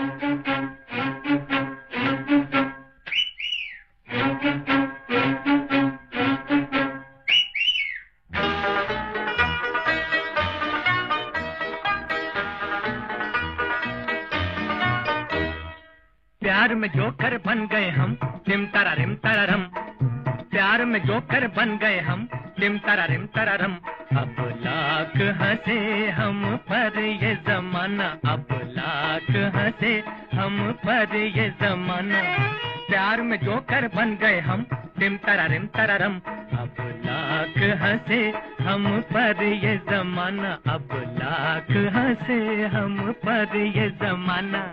प्यार में जोकर बन गए हम, टिम तारा रिम तारारम। प्यार में जोकर बन गए हम, टिम तारा रिम तारारम। अब लाख हंसे हम पर ये जमाना, अब लाख हंसे हम पर ये जमाना। प्यार में जोकर बन गए हम, टिम तारा रिम तारारम। अब लाख हंसे हम पर ये जमाना, अब लाख हंसे हम पर ये जमाना।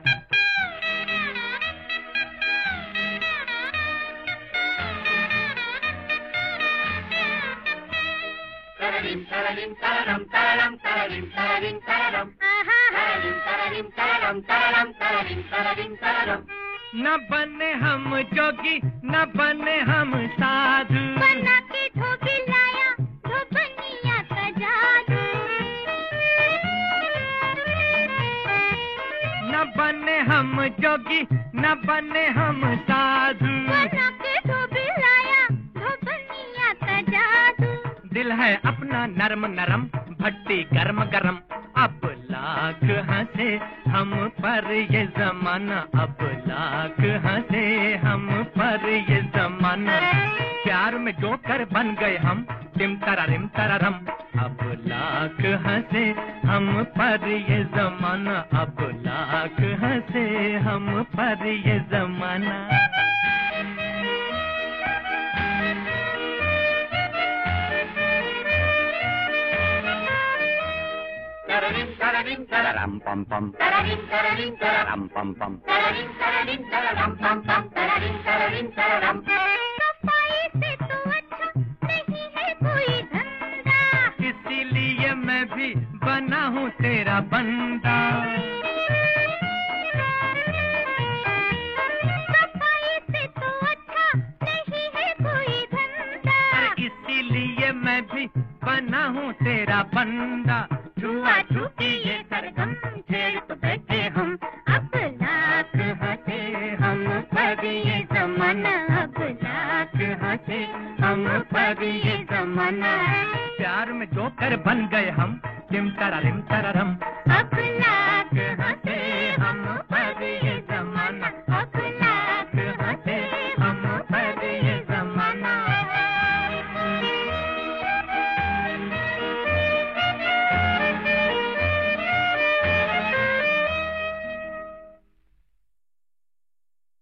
Tararim tararim tararam tararam tararim tararim tararam tararim tararim tararam tararam tararim tararim tararam। न बने हम जोगी न बने हम साधु, बना के धोबी लाया धोबनिया का जादू। न बने हम जोगी न बने हम साधु, बना के धोबी लाया धोबनिया का जादू। दिल है अपना नरम नरम, भट्टी गरम गरम। अब लाख हंसे हम पर ये जमाना, अब लाख हंसे हम पर ये जमाना। प्यार में जोकर बन गए हम, टिम तारा रिम तारारम। अब लाख हंसे हम पर ये जमाना, अब लाख हंसे हम पर ये जमाना। Tararim tararim tararam pam pam tararim tararim tararam pam pam tararim tararim tararam pam pam tararim tararim tararam। सफाई से तो अच्छा नहीं है कोई धंधा, इसीलिए मैं भी बना हूँ तेरा बंदा। सफाई से तो अच्छा नहीं है कोई धंधा, इसीलिए मैं भी बना हूँ तेरा बंदा। छुआ छुपी ये सरगम छेड़ तो बैठे हम, अब लाख हंसे हम पर ये जमाना, अब लाख हंसे हम पर ये जमाना। प्यार में जोकर बन गए हम,